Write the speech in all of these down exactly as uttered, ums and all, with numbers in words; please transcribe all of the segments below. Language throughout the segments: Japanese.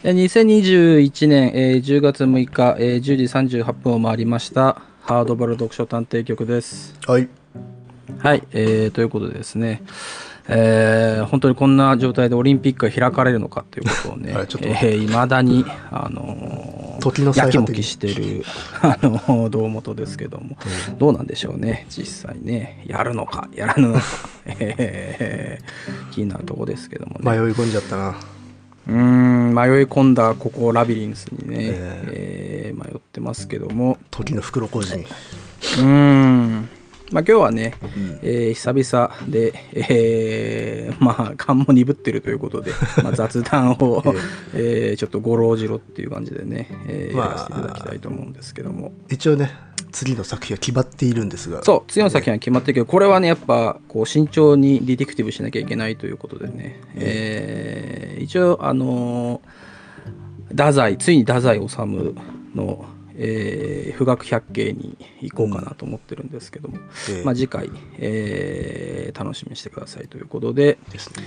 えにせんにじゅういちねん、えーじゅうがつむいか、えーじゅうじさんじゅうはっぷんを回りましたハードボール読書探偵局です。 はい。 はい、えー、ということでですね、えー本当にこんな状態でオリンピックが開かれるのかということをね、 あれちょっとえー、未だに、あのー、や時の最果てにきもきしてる、あのー、堂本ですけども、どうなんでしょうね、実際ね、やるのか、やらぬのか、えー気になるところですけどもね。 迷い込んじゃったな。 うーん、迷い込んだここラビリンスにね、 ええー迷ってますけども、 時の袋小路に。 うーん、まあ今日はね、 うんえー久々で、えーまあ勘も鈍ってるということで、まあ、雑談を、えーちょっとごろうじろっていう感じでね、えーまあやらせていただきたいと思うんですけども、 一応ね、次の作品は決まっているんですが。 そう、次の作品は決まってるけど、これはね、やっぱこう慎重にディテクティブしなきゃいけないということでね、えー一応、あのー太宰、ついに太宰治の、えー、富岳百景に行こうかなと思ってるんですけども、 ええまあ、次回、えー楽しみにしてくださいということで、 ですね。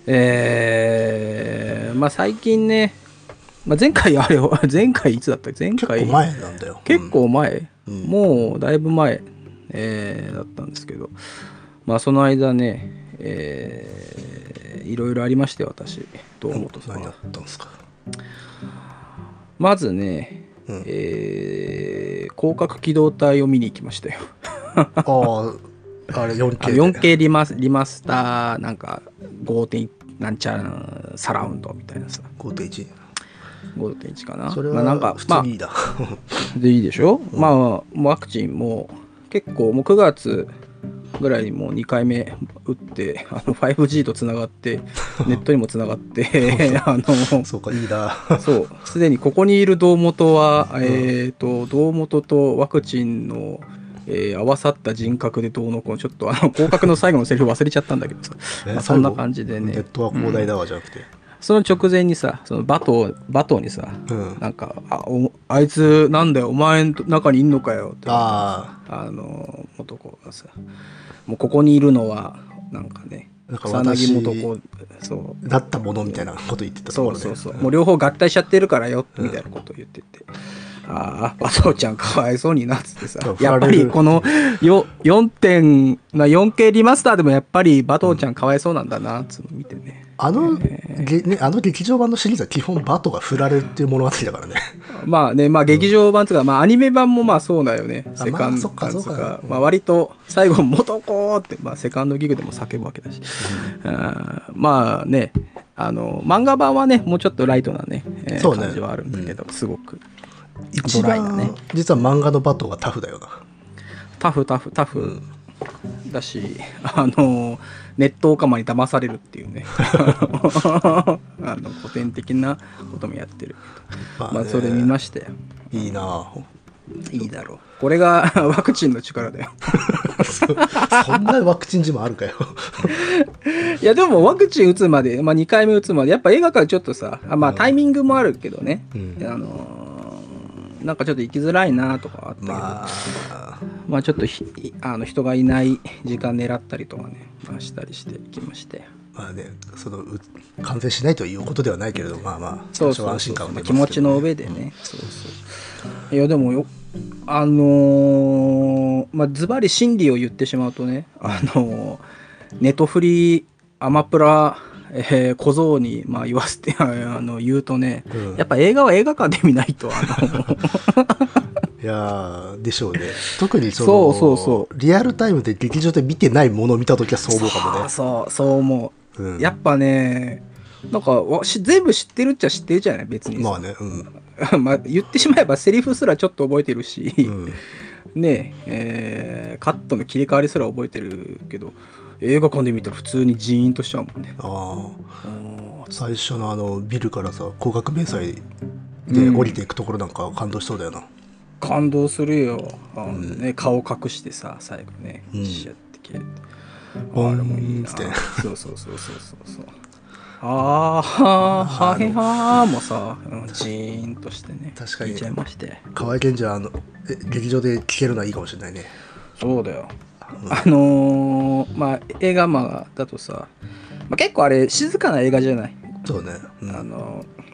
えーまあ、最近ね、まあ、前回あれを前回いつだったっけ前回結構前なんだよ。 結構前、 うんもうだいぶ前、えーだったんですけど、まあその間ね、えーいろいろありまして私堂うん、 本さんは何やったんですか。 まずね、 うんえー広角機動隊を見に行きましたよ。 ああ、あれ よんケーあので。 よんケー リマスリマスターなんか ごてんいち なんちゃらサラウンドみたいなさごてんいち。 ごてんいち かな。 それまあなんかは普通にいいだ。 まあ、でいいでしょ、 うんまあワクチンも結構もうくがつぐらいにもうにかいめ打ってあの ファイブジー とつながってネットにもつながってあのそうか、いいな。 そうすでにここにいる堂本は、えー、と堂本とワクチンの、えー合わさった人格でどうのこうのちょっとあの広角の最後のセリフ忘れちゃったんだけどさ、 えまあ、そんな感じでねネットは広大だわじゃなくて。 その直前にさそのバトバトにさ、 うんなんかあおあいつなんだよお前の中にいんのかよってああの男がさもうここにいるのはなんかねなんか草薙私素子そうあ、だったものみたいなこと言ってたところで。 そうそうそうもう両方合体しちゃってるからよみたいなことを言ってて、ああバトちゃんかわいそうになっつってさそうやっぱりこのよよんてんな よんケー リマスターでもやっぱりバトちゃんかわいそうなんだなっつうの見てね、 あの、げね、あの劇場版のシリーズは基本バトが振られるっていう物語だからね。 まあね、まあ劇場版とか、まあアニメ版もまあそうだよね。 あセカンドまあそっか版とそうかか、 うんまあ割と最後、元子って、まあセカンドギグでも叫ぶわけだし。あーまあね、あの、漫画版はね、もうちょっとライトなね、えーそうね感じはあるんだけど、すごく一ドライなね番、実は漫画のバトがタフだよな。 タフタフタフだし、あの、ネットオカマに騙されるっていうね、あの古典的なこともやってる。 まあねまあそれ見ましたよ。 いいなぁ。 いいだろう。これがワクチンの力だよ。 そんなワクチン自慢あるかよ。 いやでもワクチン打つまで、まあ、にかいめ打つまでやっぱ映画館ちょっとさあまあタイミングもあるけどね、 うんあのーなんかちょっと行きづらいなとかあったけど、ままあ、 あ、 ちょっとひあの人がいない時間狙ったりとかね、まあ、したりしてきまして、 まあね、そのう感染しないということではないけれど、まあまあ、 そうそう多少安心そうまあ感は出ますけどね気持ちの上でね、そうそういやでもよあのーまあズバリ真理を言ってしまうとね、あのーネトフリアマプラ、えー小僧に、まあ、言わせてあの言うとね、 うんやっぱ映画は映画館で見ないとあのいやーでしょうね。特にそのそうそうそリアルタイムで劇場で見てないものを見たときはそう思うかもね。 そうそう思う、 うんやっぱねなんかわし全部知ってるっちゃ知ってるじゃない別にさまあね、うん。 まあ言ってしまえばセリフすらちょっと覚えてるし、 うんねええーカットの切り替わりすら覚えてるけど映画館で見たら普通にジーンとしちゃうもんね。 あうんあ、最初のあのビルからさ、高額迷彩で降りていくところなんか感動しそうだよな。 感動するよ、あのね、顔隠してさ最後ねうんシュッて消えて、 ボーンあれもいいなつってそうそうそうそうそうそうあーはーはへはーもさ、うん、ジーンとしてね確かに聞いちゃいまして河合健二はあのえ劇場で聴けるのはいいかもしれないね。 そうだよ、あのー、まあ映画マガだとさ、まあ、結構あれ静かな映画じゃない、 そうね。うんあの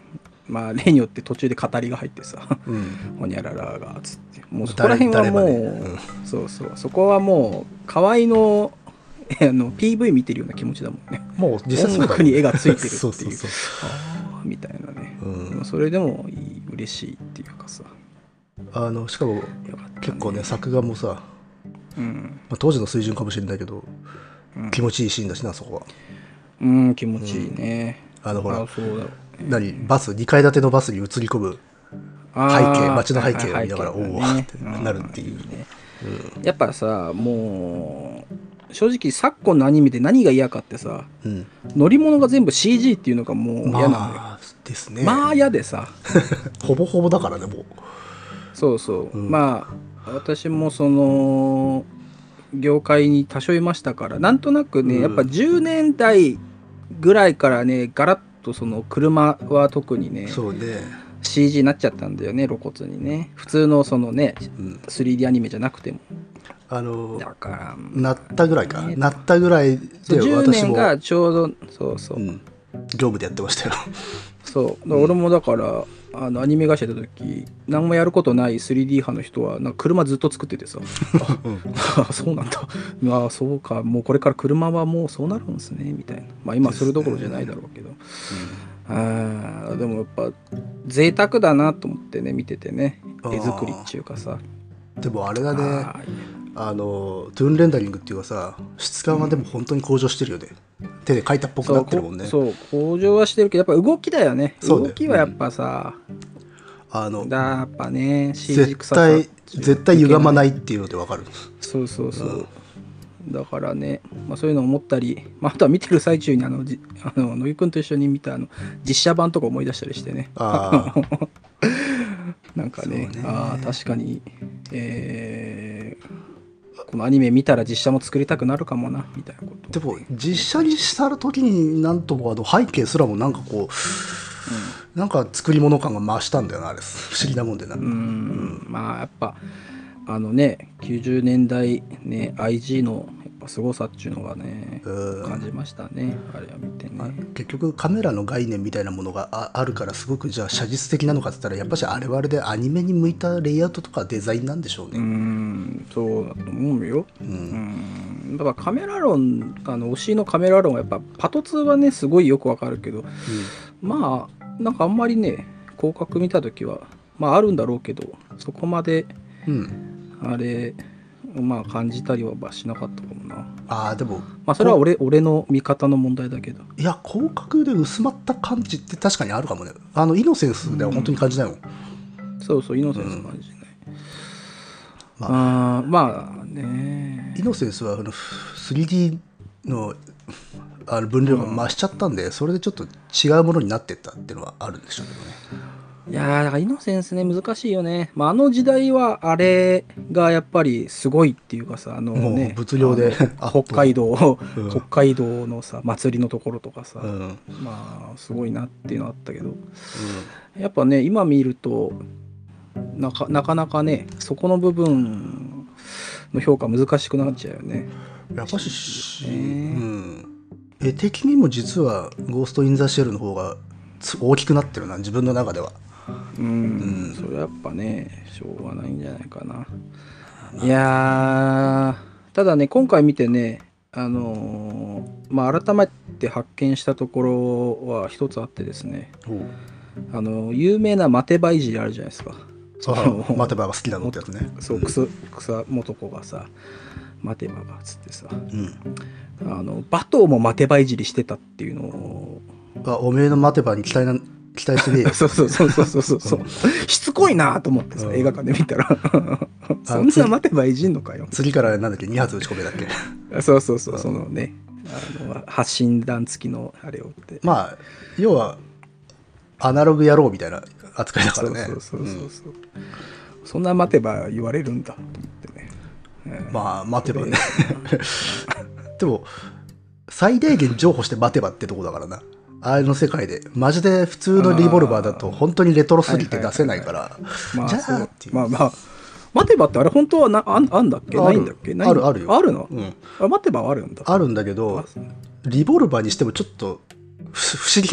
まあ例によって途中で語りが入ってさうん 「ほにゃららが」つってもうそこら辺はもう、 誰誰までうんそうそうそこはもう河合のあの ピーブイ 見てるような気持ちだもんね。 もう実際そうだもん音楽に絵がついてるっていうそうそうそうあーみたいなね、 うんそれでもいい嬉しいっていうかさ、 あのしかもよかったね結構ね作画もさ、 うん、 まあ、当時の水準かもしれないけど、 うん気持ちいいシーンだしなそこは。 うん、気持ちいいね、 あのほらあそうだ何バスにかい建てのバスに映り込むあー背景街の背景を見ながら、 背景おおがねってなるっていう、 んねやっぱさもう正直昨今のアニメで何が嫌かってさうん、 乗り物が全部 シージー っていうのがもう嫌なのよ、ままあですね、 あ嫌でさほぼほぼだからねもう。 そうそう、 うんまあ私もその業界に多少いましたからなんとなくね、 うんやっぱじゅうねんだいぐらいからねガラッとその車は特にねそうね、 シージー になっちゃったんだよね露骨にね普通のそのねうん、 スリーディー アニメじゃなくてもあのだからなったぐらいか、 ねなったぐらいでそうじゅうねん私も、 がちょうどそうそう、 うん、業務でやってましたよ。 そうだから俺もだからあのアニメ会社やった時何もやることない スリーディー 派の人はなんか車ずっと作っててさああそうなんだああそうかもうこれから車はもうそうなるんですねみたいなまあ今それどころじゃないだろうけど、あでもやっぱ贅沢だなと思ってね見ててね絵作りっていうかさでもあれだね、 ああのトゥーンレンダリングっていうかさ質感はでも本当に向上してるよね、手で描いたっぽくなってるもんね。 そうこそう向上はしてるけどやっぱ動きだよねそうね動きはやっぱさ、 あのだやっぱね シージー絶臭さ対絶対歪まないいっていうのでわかる。 そうそうそう、だからね、まあ、そういうの思ったり、まあ、あとは見てる最中にあのじあの乃木くんと一緒に見たあの実写版とか思い出したりしてねああなんかねそうねああ確かに、えーこのアニメ見たら実写も作りたくなるかもなみたいなことでも実写にした時になんともあの背景すらもなんかこう、なんか作り物感が増したんだよなあれ不思議なもんでな。 うーんまあやっぱあのねきゅうじゅうねんだいね アイジー のやっぱ凄さっていうのがねうん感じましたねあれは見てね。 結局カメラの概念みたいなものが あ, あるからすごくじゃあ写実的なのかって言ったらやっぱしあれはあれでアニメに向いたレイアウトとかデザインなんでしょううーね。 んそうだと思うよ。 ううんんだからカメラ論あの推しのカメラ論はやっぱパトツーはねすごいよくわかるけどまあなんかあんまりね広角見た時はまああるんだろうけどそこまでうん、うん、 あれまあ感じたりはしなかったかもな。 ああでもまあそれは俺俺の見方の問題だけど。 いや広角で薄まった感じって確かにあるかもね。あのイノセンスでは本当に感じないもん、 そうそうイノセンス感じない。 まああーまあねイノセンスはあの スリーディー のあの分量が増しちゃったんで、それでちょっと違うものになってったっていうのはあるんでしょうけどね。 いやーだからイノセンスね難しいよね。まああの時代はあれがやっぱりすごいっていうかさあのもうね物量であの北海道、 うん北海道のさ祭りのところとかさ、 うんうんまあすごいなっていうのあったけどやっぱね今見るとなかなかなかねそこの部分の評価難しくなっちゃうよね。 やっぱし、 ねうん、絵的にも実は「ゴースト・イン・ザ・シェル」の方がつ大きくなってるな自分の中では。 うん、 うんそれはやっぱねしょうがないんじゃないかな。いやーただね今回見てねあのーまあ改めて発見したところは一つあってですねあの有名なマテバいじりあるじゃないですか。そのあマテバが好きなのってやつね。 そう草草元子がさマテバがつってさうんあのバトーもマテバいじりしてたっていうのをあおめえのマテバに期待な期待してねえよ。 そうそうそうそうそうそうそうしつこいなと思ってさうん映画館で見たらそんな待てばいじんのかよ。 次からなんだっけに発打ち込めだっけ。 そうそうそうそのねあの発信弾付きのあれをってまあ要はアナログ野郎みたいな扱いだからね。 そうそうそうそうそうそんな待てば言われるんだと思ってね、えーまあ待てばね。でも最大限譲歩して待てばってとこだからな。あれの世界でマジで普通のリボルバーだと本当にレトロすぎて出せないからまあじゃそうあっていう。 まあまあ待てばってあれ本当はなあんあんだっけあるないんだっけないあるあるよあるの、 うんあ待てばはあるんだあるんだけどあそうリボルバーにしてもちょっと不不思議な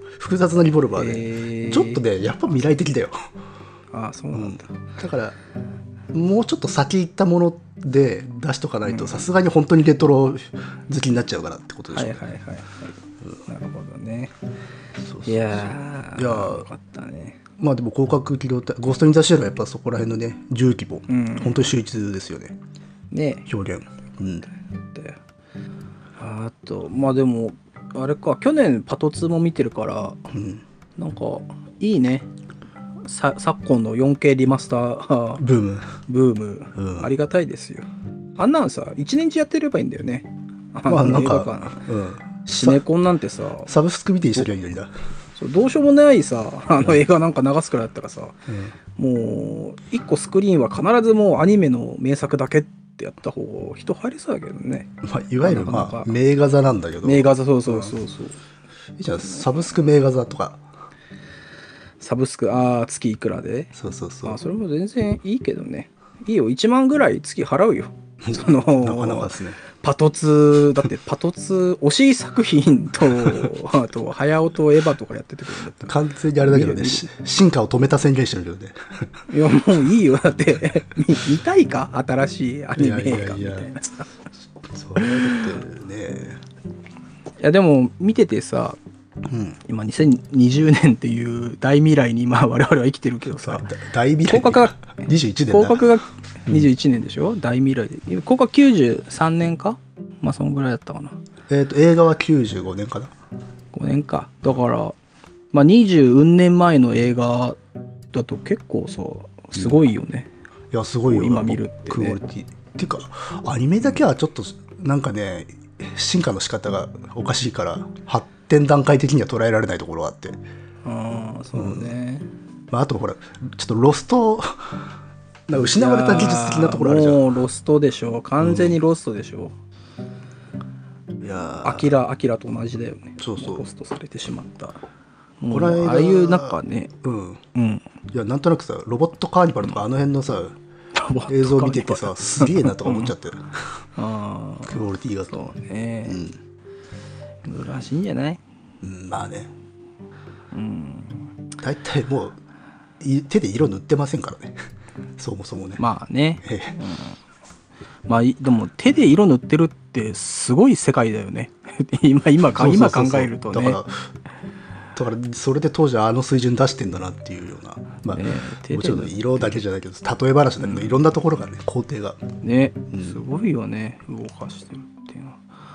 複雑なリボルバーで、 えー、 ちょっとねやっぱ未来的だよ。 ああそうなんだ、 うん、だからもうちょっと先行ったもので出しとかないとさすがに本当にレトロ好きになっちゃうからってことでしょ。 はいはいはいはい、うん、なるほどね。 そうそうそう、 いやーいやよかったね。まあでも広角機動隊ゴースト・イン・ザ・シェルはやっぱそこら辺のね重機も本当に秀逸ですよね、 うん、ね表現。うんであとまあでもあれか去年パトツーも見てるから、 うん、 なんかいいねさ昨今の よんケー リマスターブームブーム、 うん、 ありがたいですよ。あんなんさ一年中やってればいいんだよね。あまあなん映画か、 館、 うん、 シネコンなんてさサブスク見てにすりゃいいのにな。 そうどうしようもないさあの映画なんか流すくらいだったらさ、 うん、 もういっこスクリーンは必ずもうアニメの名作だけってやった方が人入りそうだけどね。 まあ、いわゆるまあ名画座なんだけど、 名画座そうそうそうそう、 うん、いいじゃんサブスク名画座とかサブスクああ月いくらで、 そうそうそう、 あそれも全然いいけどね。いいよいちまんぐらい月払うよそのなかなかですね。 パトツだってパトツ推し作品とあと早尾とエヴァとかやっててくれるんだったら完全にあれだけどね進化を止めた宣言してるけどねいやもういいよだって見, 見たいか新しいアニメ映画みたいなさ。 それだってねいやでも見ててさ、うん、今にせんにじゅうねんっていう大未来に今我々は生きてるけどさ大未来広角がにじゅういちねんだ広角がにじゅういちねんでしょ、うん、大未来で広角きゅうじゅうさんねんかまあそのぐらいだったかな。 えっ、ー、と映画はきゅうじゅうごねんかな。 ごねんかだからまあにじゅううんねんまえの映画だと結構さすごいよね、 うん、いやすごいよ今見るって、ね、 クオリティっていうかアニメだけはちょっとなんかね進化の仕方がおかしいから発展段階的には捉えられないところがあって。 ああそうね、 うんまあ、あとほらちょっとロストなんか失われた技術的なところあるじゃん。 もうロストでしょ完全にロストでしょ、 うん、いやアキラアキラと同じだよね。 そうそうロストされてしまった。 この間ああいうなんかねうんうんいやなんとなくさロボットカーニバルとかあの辺のさ、うん、映像見ててさすげえなとか思っちゃって、うん、あクオリティがそうね、うん、難しいんじゃない、 うん、まあねうん大体もう手で色塗ってませんからねそもそもね。 まあね、ええうん、まあでも手で色塗ってるってすごい世界だよね今今か今考えるとね。 だからだからそれで当時はあの水準出してんだなっていうような、まあね、もちろん色だけじゃないけど例え話だけど、うん、いろんなところがね工程がね、うん、すごいよね動かしてるっていうのは、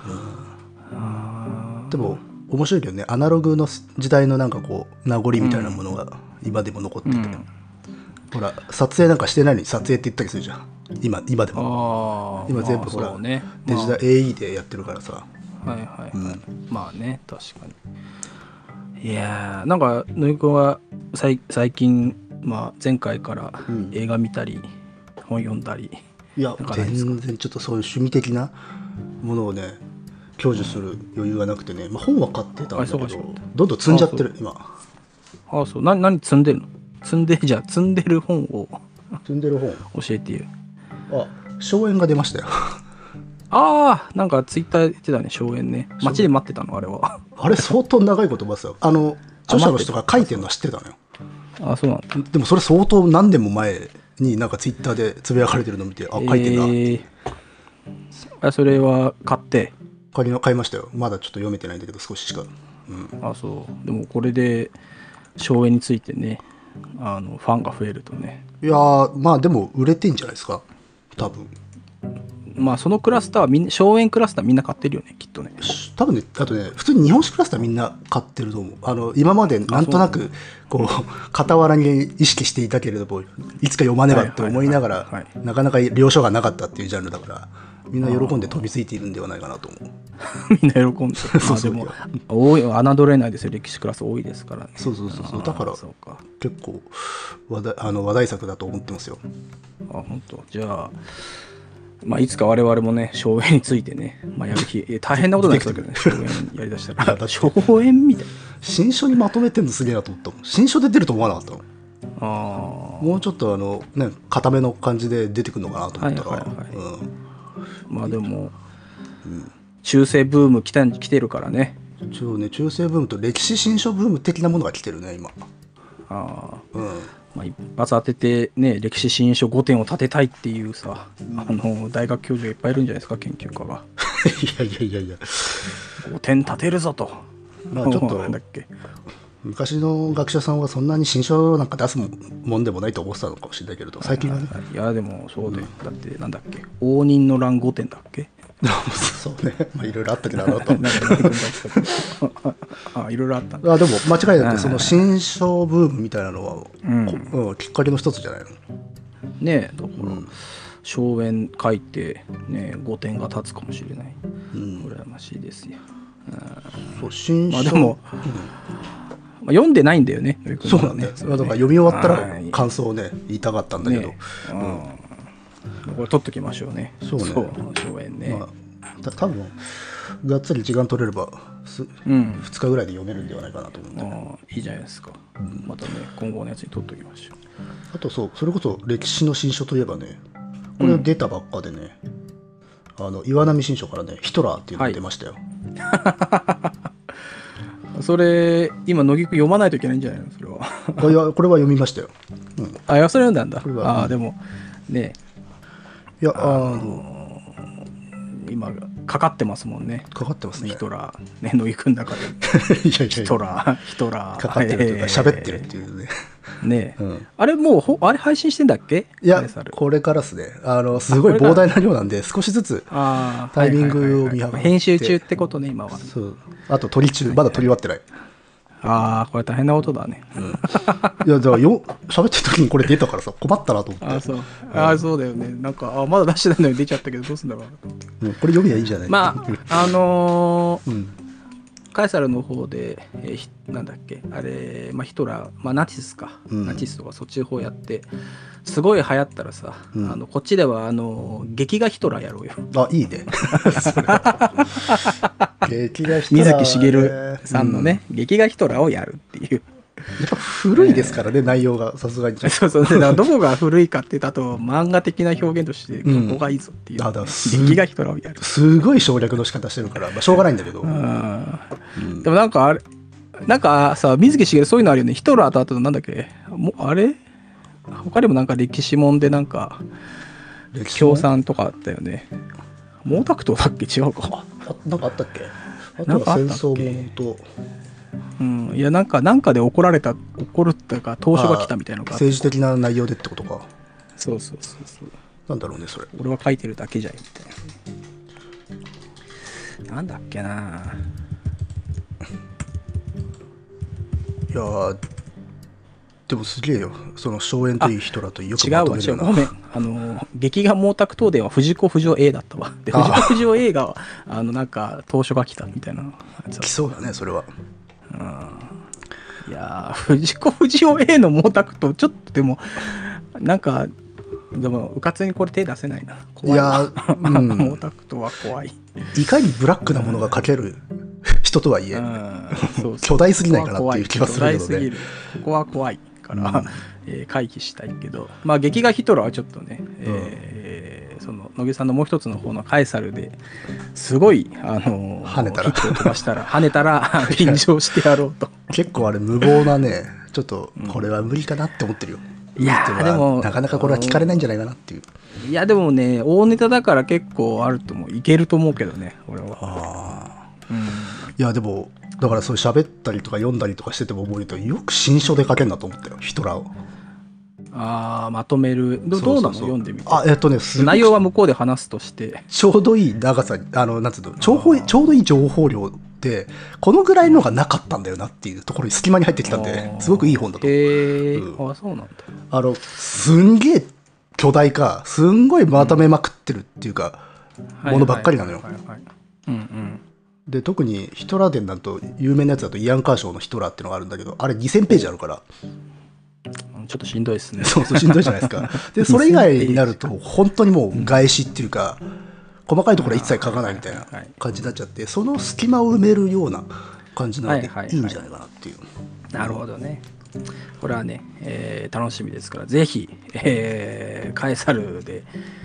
うん、でも面白いけどねアナログの時代のなんかこう名残みたいなものが今でも残ってて、うん、ほら撮影なんかしてないのに撮影って言ったりするじゃん 今, 今でも今全部ほら、まあね、デジタル エーイー でやってるからさ、 はいはいはい、うん、まあね確かに。いやーなんか野井くんは最近、まあ、前回から映画見たり、うん、本読んだりいや全然ちょっとそういう趣味的なものをね享受する余裕がなくてね、まあ、本は買ってたんだけどどんどん積んじゃってる今。 ああそうな何積んでるの積んでじゃあ積んでる本を積んでる本教えてよ。 あ荘園が出ましたよああなんかツイッター言ってたね荘園ね街で待ってたのあれはあれ相当長いこと待ってたよ。あの著者の人が書いてるのは知ってたのよ。 あそうなんだ。 でもそれ相当何年も前になんかツイッターでつぶやかれてるのを見てあ書いてるなって、えー、それは買って買い、買いましたよ。まだちょっと読めてないんだけど少ししか、 うん、あそうでもこれで荘園についてねあのファンが増えるとねいやまあでも売れてんじゃないですか多分。 まあそのクラスターはみんな荘園クラスターみんな買ってるよねきっとね多分ね。あとね普通に日本酒クラスターみんな買ってると思う。あの今までなんとなくこう傍らに意識していたけれどもいつか読まねばって思いながらなかなか了承がなかったっていうジャンルだからみんな喜んで飛びついているんではないかなと思う。 みんな喜んでそうそう、まあ、でも多い侮れないですよ歴史クラス多いですからね。 そうそうそうそうだから結構話題、あの話題作だと思ってますよ。 あ本当じゃあまあ、いつか我々もね荘園についてね、まあ、やる気大変なことなんですけどね荘園やりだしたら荘園みたいな新書にまとめてんのすげえなと思ったもん。新書で出ると思わなかったの。 あもうちょっとあのね固めの感じで出てくるのかなと思ったら、はいはいはいうん、まあでも、うん、中世ブーム来た来てるからね一応ね、中世ブームと歴史新書ブーム的なものが来てるね今。 ああ、 うん、 まあ、一発当ててね、歴史新書ごてんを立てたいっていうさ、うん、あの大学教授がいっぱいいるんじゃないですか、研究家が。 いやいやいやいや、 ごてん立てるぞと。 まあちょっとなんだっけ、昔の学者さんはそんなに新書なんか出すもんでもないと思ってたのかもしれないけれど、最近はね。 いやでもそうで、うん、だってなんだっけ、応仁の乱ごてんだっけ。 そうね、まあいろいろあったけどなと。 あ、いろいろあったんだ。あ、でも間違いなくその新書ブームみたいなのは、うんうん、きっかけの一つじゃないの。ねえ、だから、うん、荘園書いてねごてんが立つかもしれない。うん、羨ましいですよ。 うん、そう新書。 まあでも、うん、まあ、読んでないんだよね。 そうだね。だから読み終わったら感想をね言いたかったんだけど。ね、 うん、これ取っときましょうね。 そうね。 荘園ね。 まあ、た多分がっつり時間取れればす、うん、ふつかぐらいで読めるんではないかなと思うんで。 あ、いいじゃないですか。うん、またね今後のやつに取っときましょう。 あとそうそれこそ歴史の新書といえばね、これ出たばっかでね、うん、あの岩波新書からねヒトラーっていうのが出ましたよ。 はい、それ今乃木くん読まないといけないんじゃないのそれは。 これはこれは読みましたよ。うん、 あ、いやそれ読んだんだ。これはあ、でもね、 いやあの今かかってますもんね。 かかってますね。 ヒトラーね、乃木くんの中で。 いやいやヒトラーヒトラーかかってるというか喋ってるっていうね。 ねえ、うん、あれもうほあれ配信してんだっけ？ いやこれからですね。あのすごい膨大な量なんで少しずつタイミングを見計らって、 編集中ってことね今は。 そう。あと撮り中、まだ撮り終わってない。 ああこれ大変なことだね。 うん、いやだからよ喋ってる時にこれ出たからさ困ったなと思って。 あそう、うん、あそうだよね。なんかあまだ出してないのに出ちゃったけどどうすんだろう。 うん、これ読みはいいじゃない。 まああのーうんカエサルの方で、えー、なんだっけあれ、まあ、ヒトラー、まあ、ナチスか、うん、ナチスとかそっちの方やってすごい流行ったらさ、うん、あのこっちではあの劇画ヒトラーやろうよ。 あいいね。劇画ヒトラー、 水木しげるさんのね、うん、劇画ヒトラーをやるっていう。 やっぱ古いですからね、えー、内容がさすがに。 そうそう、だからどこが古いかって言ったと漫画的な表現としてここがいいぞっていう、うん、劇画ヒトラーをやる。 すごい省略の仕方してるから、まあ、しょうがないんだけど、うんうん、でもなんかあれなんかさ水木しげるそういうのあるよね。ヒトラーとあとなんだっけもあれ他にもなんか歴史もんでなんか共産とかあったよね。毛沢東だっけ違うか。 あなんかあったっけ。あとは戦争ものと。 うん、いやなんかなんかで怒られた怒るっていうか投書が来たみたいなのが政治的な内容でってことか。 そうそうそうそう。 なんだろうねそれ。 俺は書いてるだけじゃいみたいな。なんだっけな。 いやでもすげえよその荘園といい人らとよくまとめるよな。違うわ違うごめんあの劇画毛沢東伝は藤子不二雄 A だったわ。で藤子不二雄 A があのなんか投書が来たみたいな。 来そうだねそれは。 うん、いや藤子不二雄 A の毛沢東ちょっとでもなんかでもうかつにこれ手出せないな。怖いな。いや、うん、毛沢東は怖い。 いかにブラックなものが描ける人とはいえ、うん、そうそう巨大すぎないかなっていう気がするけどね。巨大すぎる。ここは怖いから、うんえー、回避したいけど、まあ劇画ヒトラーはちょっとね、うんえー、その野木さんのもう一つの方のカエサルですごいあのー、 跳ねたらヒットを飛ばしたら跳ねたら便乗してやろうと。 結構あれ無謀なね、ちょっとこれは無理かなって思ってるよ。うん、 いやでもなかなかこれは聞かれないんじゃないかなっていう。 いやでもね大ネタだから結構あると思ういけると思うけどね俺は。 あ、うん、いやでもだからそう喋ったりとか読んだりとかしてても思うとよく新書で書けんなと思ったよヒトラーを。 ああまとめる ど, どうなの読んでみて。 あえっとね内容は向こうで話すとしてちょうどいい長さあのなんつうのちょうちょうどいい情報量でこのぐらいのがなかったんだよなっていうところに隙間に入ってきたんですごくいい本だと。 へえ、うん、あそうなんだ。 あのすんげえ巨大かすんごいまとめまくってるっていうか、うん、ものばっかりなのよ。で特にヒトラー伝だと有名なやつだとイアン・カーショーのヒトラーっていうのがあるんだけどあれにせんページあるからちょっとしんどいですね。 そうそうしんどいじゃないですか。でそれ以外になると本当にもう外資っていうか、うん、細かいところは一切書かないみたいな感じになっちゃってその隙間を埋めるような感じなのでいいんじゃないかなっていう。 なるほどね。これはね、えー、楽しみですからぜひ、えー、カエサルで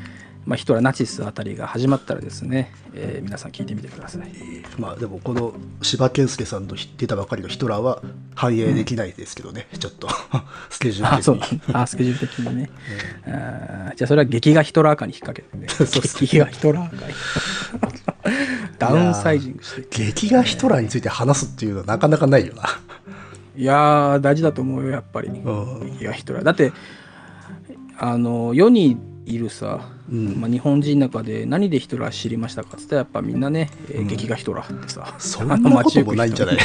まあ、ヒトラーナチスあたりが始まったらですね、えー、皆さん聞いてみてください。 まあでもこの柴健介さんの出たばかりのヒトラーは反映できないですけどね、うん、ちょっとスケジュール的に。あ、そうあ、スケジュール的にね。うん、あ、じゃあそれは劇画ヒトラー化に引っ掛けてね。劇画ヒトラー化にダウンサイジングして。 劇画ヒトラーについて話すっていうのはなかなかないよな。 いやー大事だと思うよやっぱり、うん、劇画ヒトラーだって、あの世にいるさ、うんまあ、日本人の中で何でヒトラー知りましたかっつったらやっぱみんなね、うん、劇画ヒトラーってさ、 そんなこともないんじゃない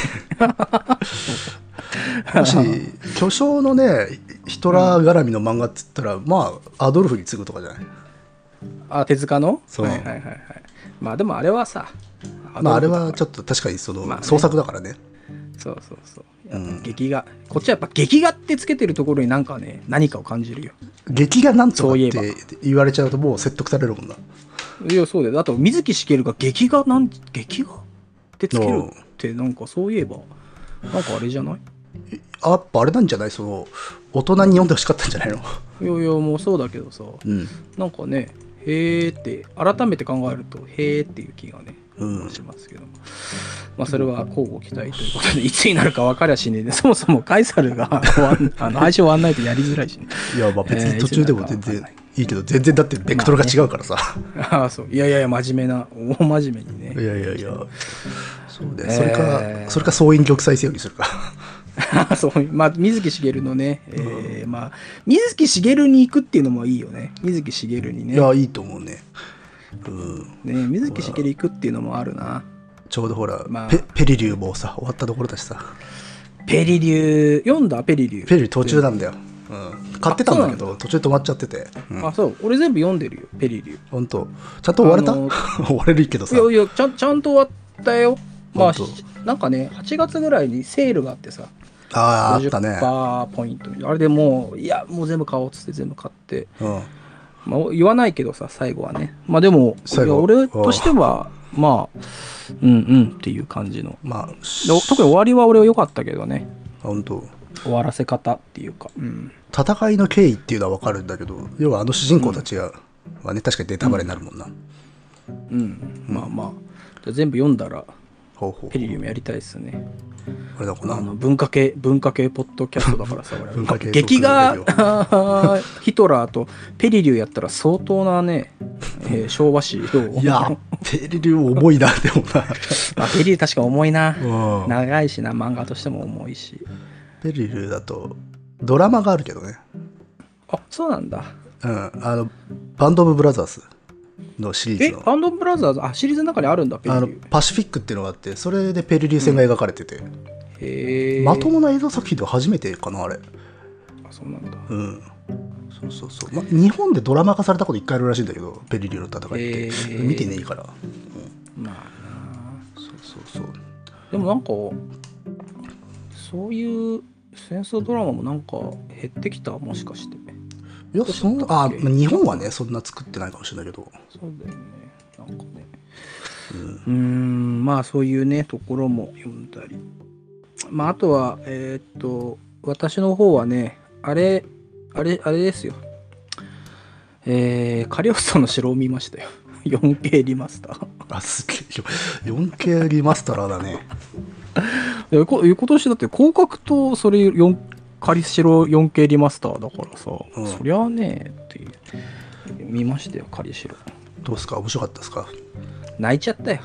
もし巨匠のねヒトラー絡みの漫画っつったら、うん、まあアドルフに次ぐとかじゃない。 あ、手塚の。 そう、 はいはいはいはい。まあでもあれはさ、 あまああれはちょっと確かにその、まあね、創作だからね。 そうそうそう。うん、劇画、こっちはやっぱ劇画ってつけてるところになんかね何かを感じるよ。 劇画なんとかって言われちゃうともう説得されるもんな。 いやそうだよ。あと水木しげるが劇画なん劇画ってつけるってなんかそういえばなんかあれじゃない？ あ、やっぱあれなんじゃない？その大人に読んでほしかったんじゃないの？ いやいやもうそうだけどさ、うん、なんかねへーって改めて考えるとへーっていう気がね、うん、しますけども、まあそれは交互期待ということでいつになるか分かりゃしねえで、そもそもカイサルがあの配信終わんないとやりづらいし、ね、 いやまあ別に途中でも全然いいけど、全然だってベクトルが違うからさ、 まあね、あそういやいやいや真面目な大真面目にね、 いやいやいやそうね、それか、えー、それか総員玉砕せよにするかそうまあ、水木しげるのね、えーうんまあ、水木しげるに行くっていうのもいいよね。水木しげるにね。 いやいいと思うね。うん、 ね水木しげる行くっていうのもあるな。 ちょうどほら、まあ、ペ, ペリリューもさ終わったところだしさ。 ペリリュー読んだペリリュー。 ペリリュー途中なんだよ。うん、買ってたんだけど途中止まっちゃってて、 うん、あそう俺全部読んでるよペリリュー。 本当ちゃんと終われた？あのー、終われるけどさ。 いやいやちゃんちゃんと終わったよ。まあなんかねはちがつぐらいにセールがあってさ。 あああったね。 ごじゅっパーセントポイントあれでもういやもう全部買おうっつって全部買って、うんまあ、言わないけどさ最後はねまあでも俺としてはまあうんうんっていう感じの、まあ、特に終わりは俺は良かったけどね。 本当終わらせ方っていうか、うん、 戦いの経緯っていうのは分かるんだけど要はあの主人公たちは、うん、ね確かにネタバレになるもんな。 うん、うん、まあまあじゃ全部読んだらほうほうペリリューもやりたいですね。 あれだかなあの文化系文化系ポッドキャストだからさ文化系劇画ヒトラーとペリリューやったら相当なね、えー、昭和史どう？ いやペリリュー重いなでもなあペリリュー確か重いな、うん、長いしな漫画としても重いし。 ペリリューだとドラマがあるけどね。 あそうなんだ。 うんあのバンドオブブラザーズのシリーズのえバンドオブブラザーズあシリーズの中にあるんだペリリュー。 あのパシフィックっていうのがあってそれでペリリュー戦が描かれてて、うん、へまともな映像作品では初めてかなあれ。 あそうなんだ。 うんそうそうそう、ま、日本でドラマ化されたこと一回あるらしいんだけどペリリューの戦いって見てねえから、 うん、まあなそうそうそうでもなんかそういう戦争ドラマもなんか減ってきたもしかして。 いやそんなあ日本はねそんな作ってないかもしれないけど。 そうだよねなんかねうん、うーんまあそういうねところも読んだりまああとはえー、っと私の方はねあれあれあれですよえー、カリオストの城を見ましたよよんケー リマスターあすげえ よんケー リマスターだね今年だって広角とそれよんカリシロ よんケー リマスターだからさ、うん、そりゃあねっていう見ましたよカリシロ。 どうですか面白かったですか？ 泣いちゃったよ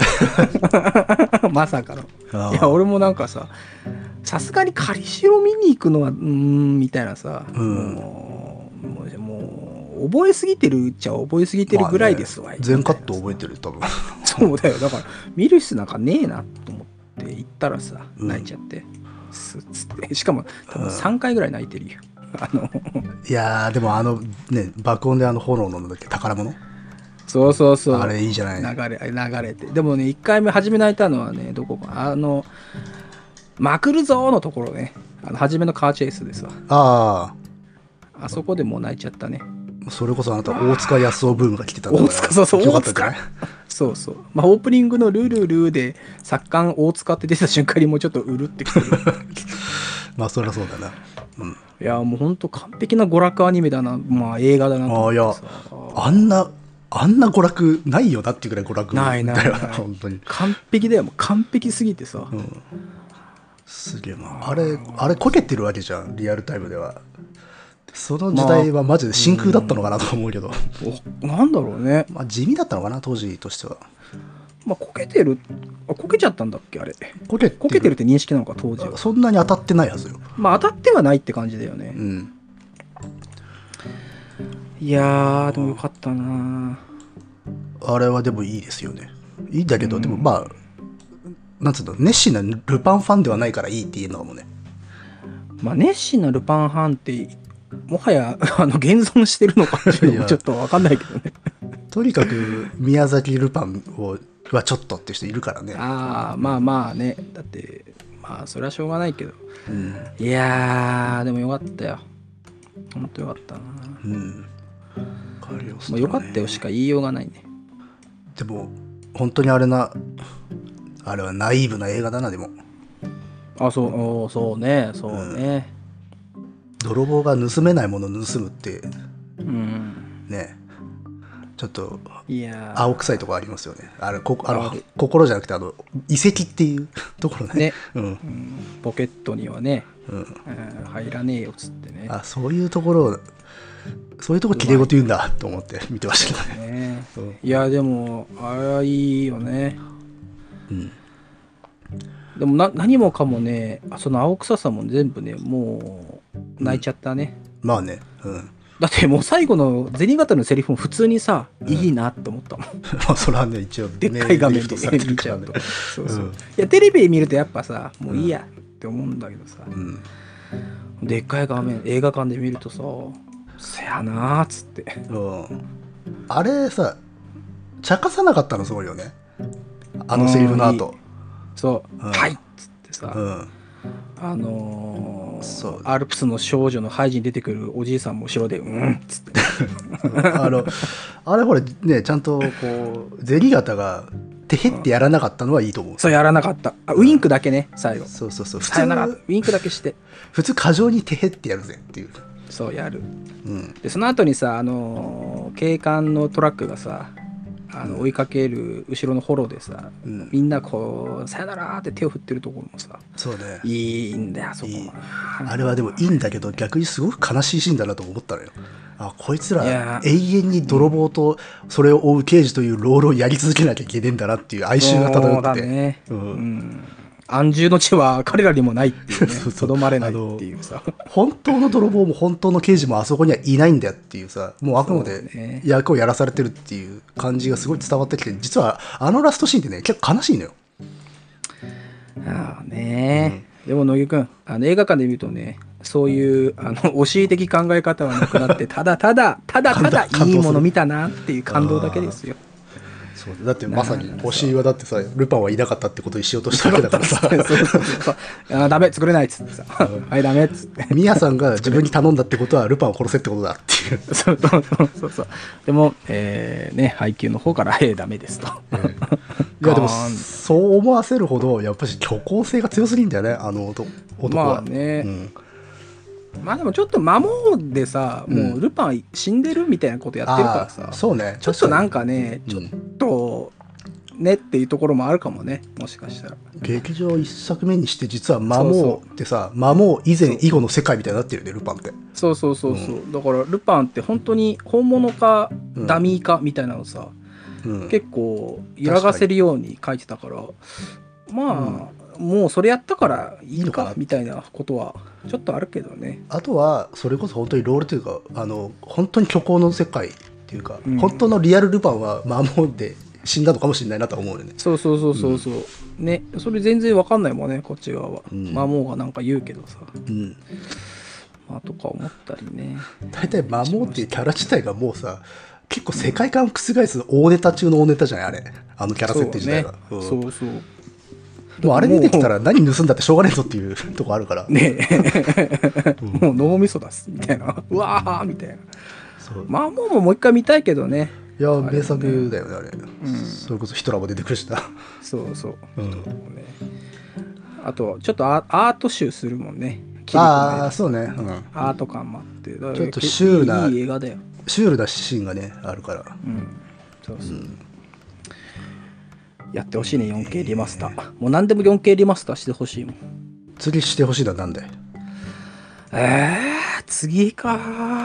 まさかの。いや俺もなんかささすがにカリシロ見に行くのはうーんみたいなさ、うん、もうもうもう覚えすぎてるっちゃ覚えすぎてるぐらいですわ、まあね、全カット覚えてる多分そうだよだから見る必要なんかねえなと思って行ったらさ泣いちゃって、うんつってしかも多分さんかいぐらい泣いてるよ、うん、あのいやでもあのね爆音であの炎のなんだっけ宝物そうそうそうあれいいじゃない流れ流れてでもねいっかいめ初め泣いたのはねどこかあのまくるぞーのところねあの初めのカーチェイスですわあああそこでもう泣いちゃったね。 それこそあなた大塚康夫ブームが来てたんだから大塚そうそう大塚そうそうまあオープニングのルルルで作家大塚って出た瞬間にもうちょっとうるってきてるまあそりゃそうだな、うん、 いやもうほんと完璧な娯楽アニメだなまあ映画だなと思ってさあいやあんなあんな娯楽ないよなっていうぐらい娯楽だよ。 ないないない本当に完璧だよ。もう完璧すぎてさ、 うん、すげえな。あれあれこけてるわけじゃんリアルタイムでは。その時代はマジで真空だったのかなと思うけど、 おなんだろうね。 まあ地味だったのかな当時としては。 まあこけてる、あこけちゃったんだっけあれ。 こけてるこけてるって認識なのか当時は。 そんなに当たってないはずよ。 まあ当たってはないって感じだよね。 うん。 いやーでもよかったな。 あれはでもいいですよね。いいんだけど、うん、でもまあなんつうの、熱心なルパンファンではないからいいっていうのかもね。 まあ熱心なルパンファンってもはやあの現存してるのかっていうのもちょっと分かんないけどねとにかく宮崎ルパンをはちょっとって人いるからね。 ああまあまあね、だってまあそれはしょうがないけど、 うん、 いやーでもよかったよ。ほんとよかったな。うん。まあ、よかったよしか言いようがないね。 でも本当にあれなあれはナイーブな映画だな。でもあそうそうねそうね、 うん、泥棒が盗めないものを盗むって、 うん、 ねちょっといや青臭いところありますよね。あれこあの心じゃなくてあの遺跡っていうところね。 ね、 うんうん、ポケットにはね、うんえー、入らねえよっつってね。 あそういうところそういうとこきれいごと言うんだと思って見てましたけどね。 ねうん、 いやでもあれはいいよね。 うん、 でもな何もかもね、その青臭さも全部ねもう泣いちゃったね。 うん、まあね、うん、 だってもう最後の銭形のセリフも普通にさ、うん、いいなって思ったもん。 まあそれはね一応でっかい画面で見ちゃうと、そうそう、うん、いやテレビで見るとやっぱさもういいやって思うんだけどさ、うん、でっかい画面映画館で見るとさせやなーっつって、 うん、あれさ茶化さなかったのすごいよねあのセリフの後、うん、 そう、うん、はいっつってさ、うん、あのー、そうアルプスの少女のハイジに出てくるおじいさんも後ろでうんっつってあのあれほらねちゃんとこう銭形がてへってやらなかったのはいいと思う、うん、 そうやらなかったあウインクだけね最後そうそうそう普通ウインクだけして普通過剰にてへってやるぜっていうそうやる、 うん、 でその後にさあのー、警官のトラックがさあの追いかける後ろのホロでさ、うん、みんなこうさよならって手を振ってるところもさそうねいいんだよあそこいいあれはでもいいんだけど逆にすごく悲しいシーンだなと思ったのよ。あこいつら永遠に泥棒とそれを追う刑事というロールをやり続けなきゃいけねえんだなっていう哀愁が漂ってて、 ねうんうん、安住の地は彼らにもないっていうねとどまれないっていうさ本当の泥棒も本当の刑事もあそこにはいないんだよっていうさもうあくまで役をやらされてるっていう感じがすごい伝わってきて実はあのラストシーンってね結構悲しいのよ。 ああね、うん、でも乃木くんあの映画館で見るとねそういうあの教え的考え方はなくなってただただただただいいもの見たなっていう感動だけですよ。 そうだってまさに押井はだってさルパンはいなかったってことにしようとしたわけだからさそうそうそうあダメ作れないっつってさはいダメっつってミヤさんが自分に頼んだってことはルパンを殺せってことだっていうそうそうそうそうでも、えー、ね配給の方からえー、ダメですと、えー、 いやでもそう思わせるほどやっぱり虚構性が強すぎるんだよねあの男は。 まあね、うんまあでもちょっと魔王でさ、うん、もうルパン死んでるみたいなことやってるからさそうねちょっとなんかねちょっとねっていうところもあるかもねもしかしたら劇場一作目にして実は魔王ってさ魔王以前以後の世界みたいになってるねルパンってそうそうそうそう、うん、だからルパンって本当に本物かダミーかみたいなのさ、うん、結構揺らがせるように書いてたからまあ、うん、もうそれやったからいいのかみたいなことはちょっとあるけどね。 あとはそれこそ本当にロールというかあの本当に虚構の世界っていうか、うん、本当のリアルルパンは魔王で死んだのかもしれないなと思うよね。 そうそうそうそうそう、うん、ねそれ全然わかんないもんねこっち側は、うん、魔王がなんか言うけどさ、うんまあ、とか思ったりね。 大体魔王っていうキャラ自体がもうさ結構世界観を覆す大ネタ中の大ネタじゃないあれあのキャラ設定自体がそう、ねうん、そうそうもうあれ出てきたら何盗んだってしょうがねえぞっていうとこあるからねえ、うん、もう脳みそ出すみたいなうわーみたいなそうまあもうもう一回見たいけどね。 いや名作だよねあれ、うん、それこそヒトラーも出てくるしなそうそう、うんね、あとちょっとアート集するもんね。 ああそうね、うん、 アート感もあってちょっとシュールないい映画だよ。 シュールなシーンがねあるから、うんそうそう、うん、やってほしいね よんケー リマスター、えー、もう何でも よんケー リマスターしてほしいもん。 次してほしいのはなんで？ えー、次か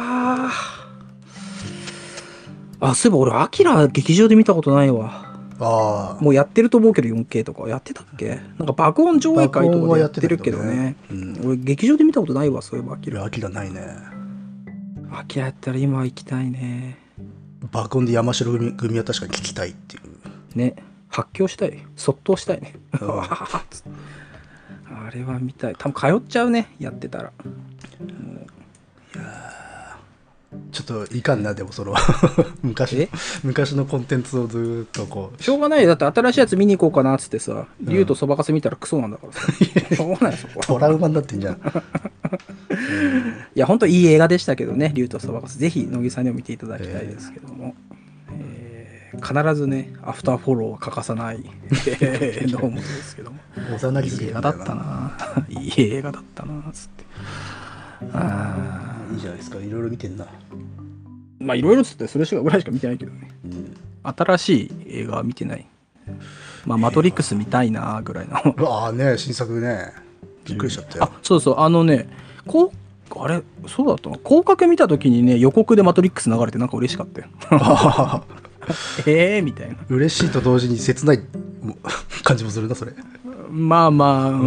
あ、そういえば俺アキラ劇場で見たことないわ。ああ、もうやってると思うけど よんケー とかやってたっけ？なんか爆音上映会とかでやってるけどね、うん、俺劇場で見たことないわ。そういえばアキラ。 アキラないね。 アキラやったら今行きたいね。 爆音で山城組組は確かに聞きたいっていうね。発狂したい、そっとしたいね、うん、あれは見たい。多分通っちゃうね、やってたら。 いやちょっといかんな。でもその昔昔のコンテンツをずっとこうしょうがないよ。だって新しいやつ見に行こうかなっつってさ、竜とそばかす見たらクソなんだからさ、うん、しょうがないそこはトラウマになってんじゃん、うん、 いや本当いい映画でしたけどね、竜とそばかす。ぜひ乃木さんにも見ていただきたいですけども、えー、必ずねアフターフォローは欠かさないのもですけどもいい映画だったないい映画だったなつって。 あいいじゃないですか、いろいろ見てんな。 まあいろいろつってそれしかぐらいしか見てないけどね、うん、新しい映画は見てない。まあマトリックス見たいなぐらいの。 ああね、新作ね、びっくりしちゃったよ、 うん、あそうそう、あのねこうあれそうだったな、広角見た時にね予告でマトリックス流れてなんか嬉しかったよええみたいな。 嬉しいと同時に切ない感じもするなそれ。 まあまあ、うん、うん、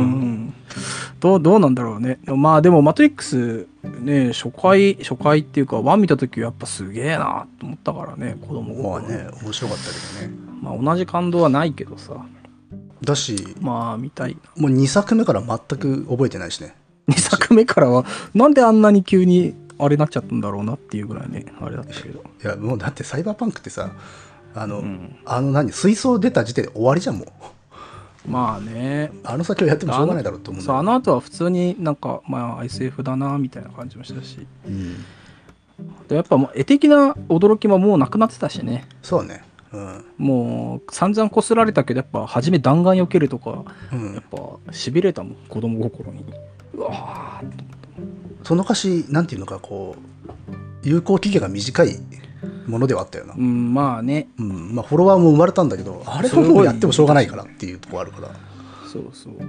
どうどうなんだろうね。まあでもマトリックスね、初回初回っていうかワン見た時はやっぱすげえなと思ったからね、子供心。まあね、面白かったけどね。 まあ同じ感動はないけどさ。 だし、 まあ見たい。 もうにさくめから全く覚えてないしね。 にさくめからはなんであんなに急にあれなっちゃったんだろうなっていうぐらいね、あれだったけど。 いやもうだってサイバーパンクってさ、あの、うん、あの何水槽出た時点で終わりじゃんもう。まあね、 あの先をやってもしょうがないだろうと思うんだよ。あの後は普通になんかまあ エスエフ だなみたいな感じもしたし、うん、でやっぱもう絵的な驚きももうなくなってたしね。 そうね、うん、 もう散々こすられたけどやっぱ初め弾丸避けるとか、うん、やっぱしびれたもん子供心に。うわーっとその歌詞なんていうのかこう有効期限が短いものではあったよな。 うん、まあね、 うん、まあフォロワーも生まれたんだけど、あれはもうやってもしょうがないからっていうところあるから。 そうそう、うん、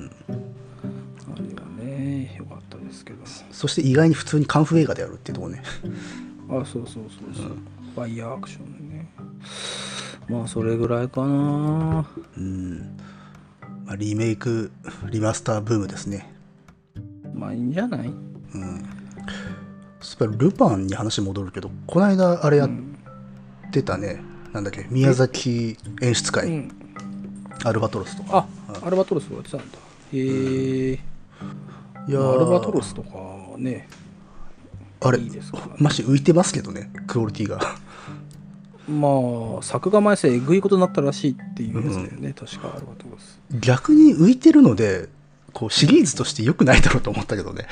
あれはね良かったですけど。 そして意外に普通にカンフー映画でやるっていうところね。 あ、そうそうそうそう、うん、ファイヤーアクションね。まあそれぐらいかな。 うん、まあ、リメイクリマスターブームですね。 まあいいんじゃない。うん。 ルパンに話戻るけど、この間あれやってたね、うん、なんだっけ、宮崎演出会、うん、アルバトロスとか。 あ、うん、アルバトロスがやってたんだ。へえ、うん、いやアルバトロスとかね、 あれいいですかね、マジ浮いてますけどね、クオリティが。 まあ作画前世えぐいことになったらしいっていうやつだよね、うん、確かアルバトロス。 逆に浮いてるのでこうシリーズとして良くないだろうと思ったけどね。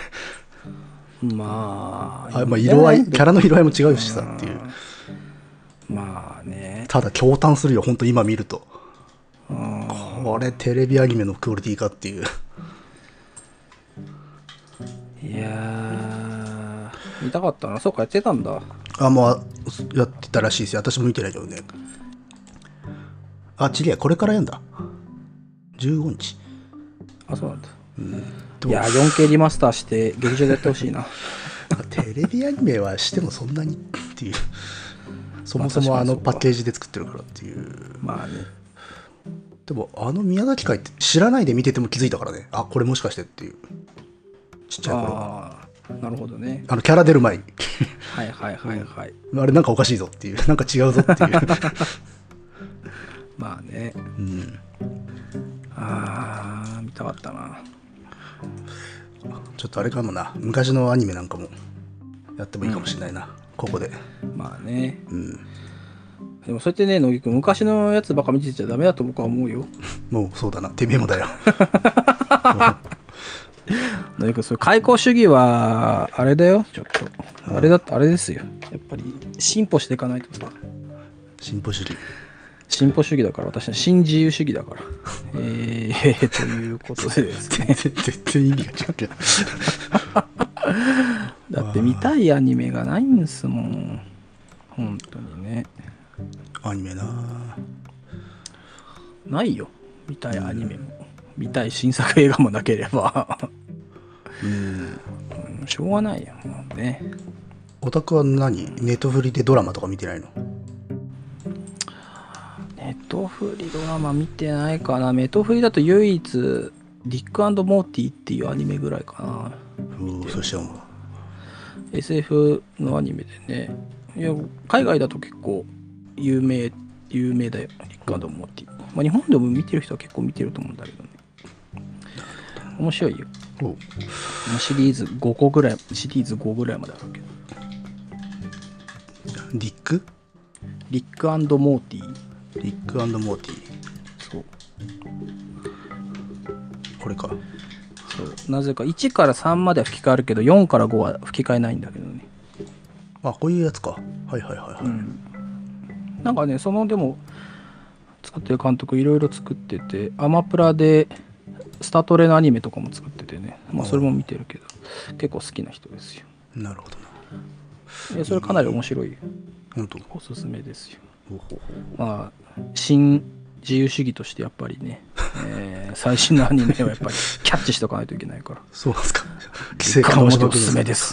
まあ、 あ、まあ色合い、キャラの色合いも違うしさっていう。 まあね。 ただ驚嘆するよ、本当今見ると。これテレビアニメのクオリティかっていう。 いやー、見たかったな。そうか、やってたんだ。 あ、もうやってたらしいですよ。私も見てないけどね。あ、ちげえ、これからやんだ。じゅうごにち。 あ、そうなんだ。うん、いや よんケー リマスターして劇場でやってほしいな。 テレビアニメはしてもそんなにっていう。そもそもあのパッケージで作ってるからっていう。 まあね。 でもあの宮崎会って知らないで見てても気づいたからね。あ、これもしかしてっていう。ちっちゃい頃は。 あ、なるほどね。 あのキャラ出る前に。 はいはいはいはい。 あれなんかおかしいぞっていう。なんか違うぞっていう。 まあね。うん。ああ、見たかったな。 ちょっとあれかもな、昔のアニメなんかもやってもいいかもしれないな、うん、ここで。 まあね、うん、でもそうやってね、乃木くん昔のやつばっか見てちゃダメだと僕は思うよ。 もうそうだな、てめえもだよ。 乃木くん、それ開口主義はあれだよ、ちょっと、うん、あれだってあれですよ、やっぱり進歩していかないとさ。 進歩主義進歩主義だから、私は新自由主義だから。えー、ということでですね。 全然意味が違うけど。 だって見たいアニメがないんですもん。本当にね。 アニメな。 ないよ見たいアニメも、うん、見たい新作映画もなければうん、しょうがないよもうね。 オタクは何？ネットフリでドラマとか見てないの？ ネットフリドラマ見てないかな。ネットフリだと唯一リック&モーティっていうアニメぐらいかな。 うー、そしてもエスエフ のアニメでね。いや海外だと結構有名有名だよリック&モーティ、まあ、日本でも見てる人は結構見てると思うんだけどね。面白いよ。シリーズごこぐらいシリーズごぐらいまであるけど。 リックリック&モーティリック&モーティそうこれか。 そうなぜかいちからさんまでは吹き替えるけどよんからごは吹き替えないんだけどね。 あ、こういうやつか。はいはいはいはい、うん、 なんかねそのでも作ってる監督いろいろ作っててアマプラでスタトレのアニメとかも作っててね、まあそれも見てるけど結構好きな人ですよ。 なるほどな。 いやそれかなり面白いよ。 本当おすすめですよ。 ほうほうほうまあ新自由主義としてやっぱりね、えー、最新のアニメはやっぱりキャッチしとかないといけないから。 そうなんですか。規制緩和しておくんです。 おすすめです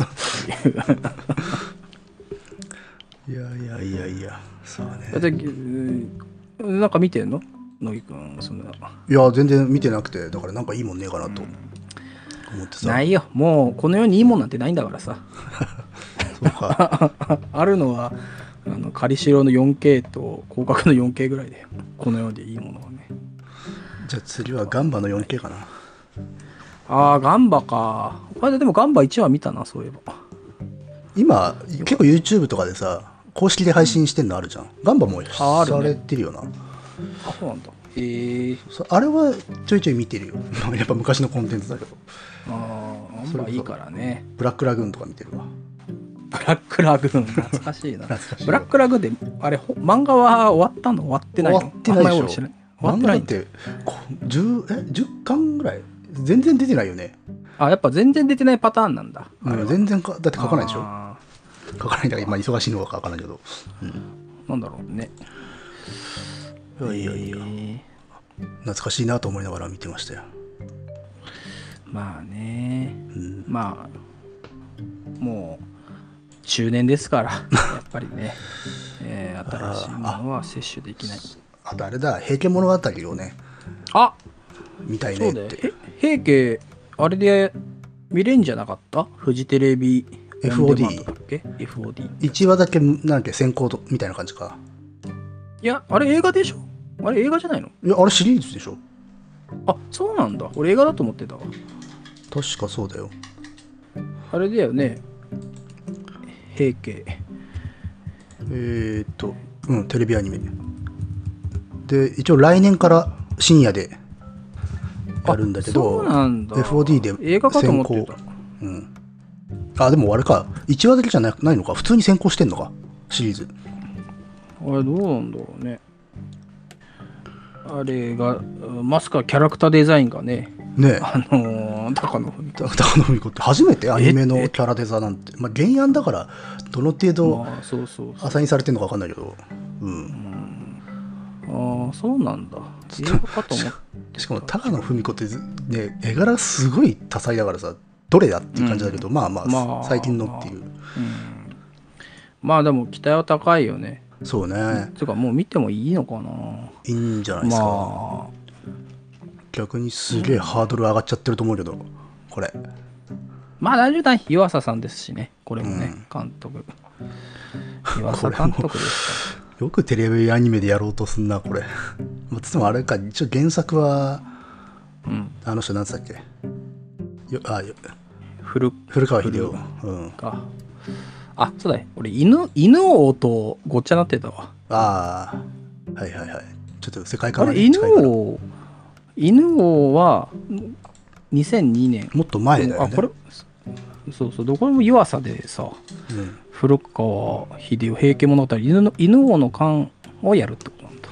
いやいやいやいやそうね。 だってなんか見てんの乃木くんそんな。 いや全然見てなくてだからなんかいいもんねえかなと思ってさ、うん、 ないよもうこの世にいいもんなんてないんだからさそうかあるのはあの仮城の よんケー と広角の よんケー ぐらいでこの世でいいものはね。 じゃあ次はガンバの よんケー かな。 ああガンバか。あれでもガンバいちわ見たなそういえば。 今結構 YouTube とかでさ公式で配信してんのあるじゃん、うん、ガンバもされてるよな。 あ, ね、あそうなんだ。へえー、 あれはちょいちょい見てるよやっぱ昔のコンテンツだけど。 ああガンバいいからね。 ブラックラグーンとか見てるわ。 ブラックラグーン懐かしいなブラックラグーンであれ漫画は終わったの終わってないの？ 終わってないでしょ。 終わってないんってじゅうえじゅっかんぐらい全然出てないよね。 あやっぱ全然出てないパターンなんだ。 うん、全然かだって書かないでしょ。書かないんだから今忙しいのか書かないけど、うん、 なんだろうね。 いやいやいや、えー、懐かしいなと思いながら見てましたよ。 まあね、 うん、 まあもう中年ですからやっぱりね、えー、新しいものは摂取できない。 あとあれだ平家物語をねあ見たいねって。 平家あれで見れんじゃなかった？フジテレビエフオーディー エフオーディーいちわだけなんだっけ先行みたいな感じか。 いやあれ映画でしょ。あれ映画じゃないの？ いやあれシリーズでしょ。 あそうなんだ。俺映画だと思ってたわ。 確かそうだよ。 あれだよね平家えー、っとうんテレビアニメで一応来年から深夜でやるんだけど、 そうなんだ。 エフオーディー で映画かと思ってた。 うん、あでもあれかいちわだけじゃないのか普通に先行してんのかシリーズ。 あれどうなんだろうね。あれがまさかキャラクターデザインがねねあのー、高野文子高野文子って初めてアニメのキャラデザなんて、まあ、原案だからどの程度アサインされてるのか分かんないけど、うん、 うん、ああそうなんだ。映画かと思ってしかも高野文子ってね絵柄すごい多彩だからさどれだっていう感じだけど、うん、まあまあ、まあ、最近のっていう、まあ、 うん、まあでも期待は高いよね。 そうね。 つうかもう見てもいいのかな。 いいんじゃないですか、まあ、逆にすげえハードル上がっちゃってると思うけどこれまあ大丈夫だ。湯浅さんですしねこれもね、うん、監督湯浅監督ですからよくテレビアニメでやろうとすんなこれつもあれか一応原作は、うん、あの人何つったっけよあよ 古, 古川秀夫、うん、 かあそうだね俺犬犬王とごっちゃなってたわ。 ああはいはいはいちょっと世界観が、ね、あれ犬王犬王はにせんにねんもっと前だよね。 あこれそうそうどこでも湯浅でさ、うん、古川秀夫平家物語犬の犬王の巻をやるってことなんだ。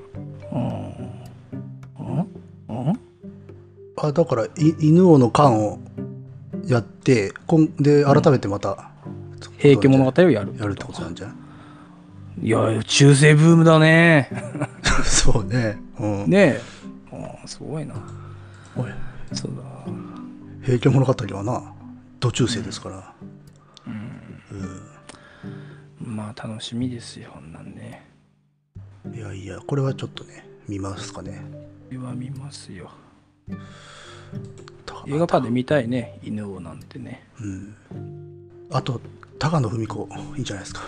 うんうんうんあだから犬王の巻をやってこんで改めてまた、 うん、平家物語をやるやるってことなんじゃない？ いや、中世ブームだね。 そうね。うん、 ねえ。あ、すごいな。 おい、 そうだ。 平家物語はな、土中世ですから。 うん。うん、まあ、楽しみですよ、こんなんね。 いやいや、これはちょっとね、見ますかね。 これは見ますよ。映画館で見たいね、犬王なんてね。 うん。あと、高野文子、いいんじゃないですか。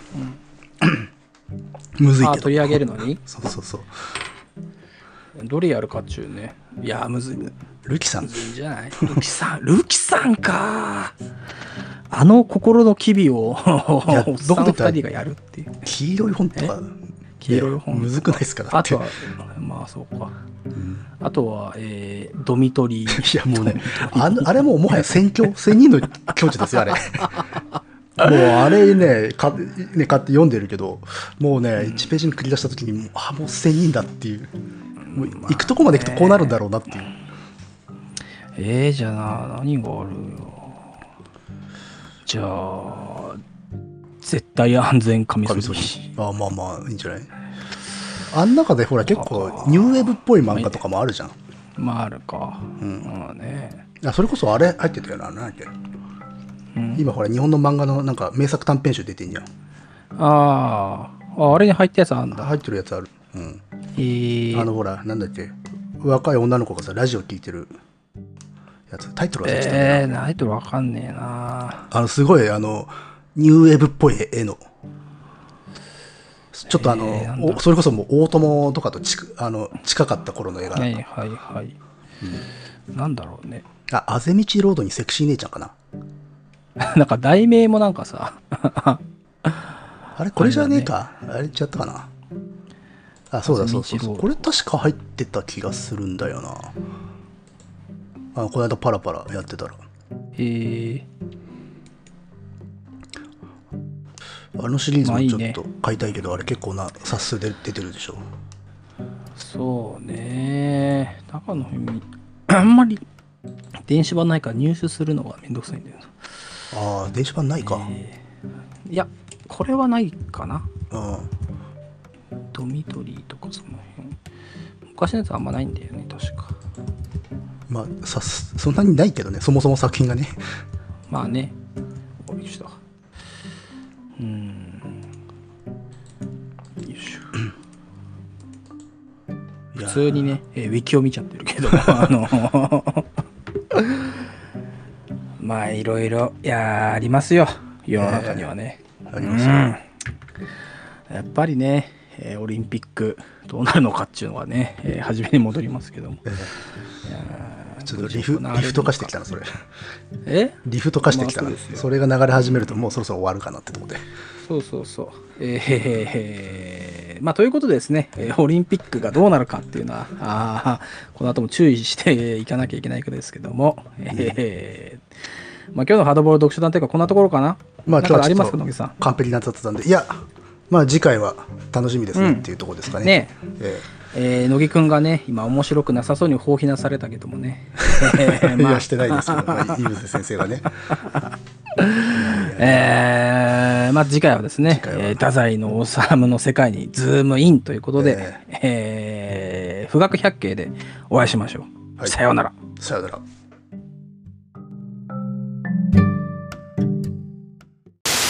うん、むずいけど。あ、 取り上げるのにそうそうそう。 どれやるかっちゅうね。いや、むずい。 ルキさん。 むずいんじゃない？ルキさん、ルキさんか。あの心の機微を、おっさんふたりがやるっていう。 黄色い本とか。 黄色い本。 むずくないですか？ あとは、まあそうか。うん、あとは、えー、ドミトリー。 いやもうね、あ, あれももはや戦況、千人の境地ですよ、あれ。もうあれね、かね買って読んでるけど、もうね、うん、いちページに繰り出したときに、あ、もう千人だっていう、もう行くとこまで行くとこうなるんだろうなっていう。 えー、じゃあな、何があるよ。じゃあ、絶対安全カミソリ。 ああ、まあまあ、いいんじゃない。あん中でほら結構ニューウェーブっぽい漫画とかもあるじゃん。 まああるか。 うん。 まあね。 あ、それこそあれ入ってたよな、なんだっけ。うん、今ほら日本の漫画のなんか名作短編集出てんじゃん。 ああ、あれに入ったやつあるんだ。 入ってるやつある。うん。 えー、 あのほら、なんだっけ。若い女の子がさ、ラジオ聞いてるやつ。タイトル忘れてたんだよな。 えー、タイトルわかんねえな。 あの、すごい、あの、ニューウェーブっぽい絵の。ちょっとあの、えー、それこそもう大友とかとちあの近かった頃の映画。 はいはいはい。うん、なんだろうね。 あ、あぜ道ロードにセクシー姉ちゃんかな。 なんか題名もなんかさ。 あれこれじゃねえか。あれ言っちゃったかな。あ、そうだそうそうそう。これ確か入ってた気がするんだよな。あのこの間パラパラやってたら。 へえ。 あのシリーズもちょっと買いたいけど、まあいいね、あれ結構な冊数で出てるでしょ。 そうね。高野文あんまり電子版ないから入手するのがめんどくさいんだよな。 ああ、電子版ないか。 えー、いや、これはないかな。 うん。 ドミトリーとかその辺。昔のやつあんまないんだよね、確か。 まあ、さそんなにないけどね、そもそも作品がね。 まあね。びっくりした。うん。よいしょ。普通にね、えー、ウィキを見ちゃってるけど、あのまあいろいろ、いやありますよ、世の中にはね。 えー、ありますよ、うん。 やっぱりね、えー、オリンピックどうなるのかっていうのはね、えー、初めに戻りますけども。えー、いやちょっとリフ、リフと化してきたな、それ。 えリフと化してきたな。それが流れ始めるともうそろそろ終わるかなってとこで。 そうそうそう。えー、まあということでですね、オリンピックがどうなるかっていうのは、あこの後も注意していかなきゃいけないですけども、えー、まあ今日のハードボール読書団というかこんなところかな。 まあ今日はありますか、野木さん。 完璧な雑談で。いや、まあ次回は楽しみですねっていうところですかね。うん、 ねえ。えー、乃木くんがね、今面白くなさそうに放棄なされたけどもね。 えーまあ、いや、してないですけど、まあ、イブセ先生がね。 えー、まあ次回はですね、えー、太宰の治の世界にズームインということで、えーえー、富岳百景でお会いしましょう。はい、さようなら。 さようなら。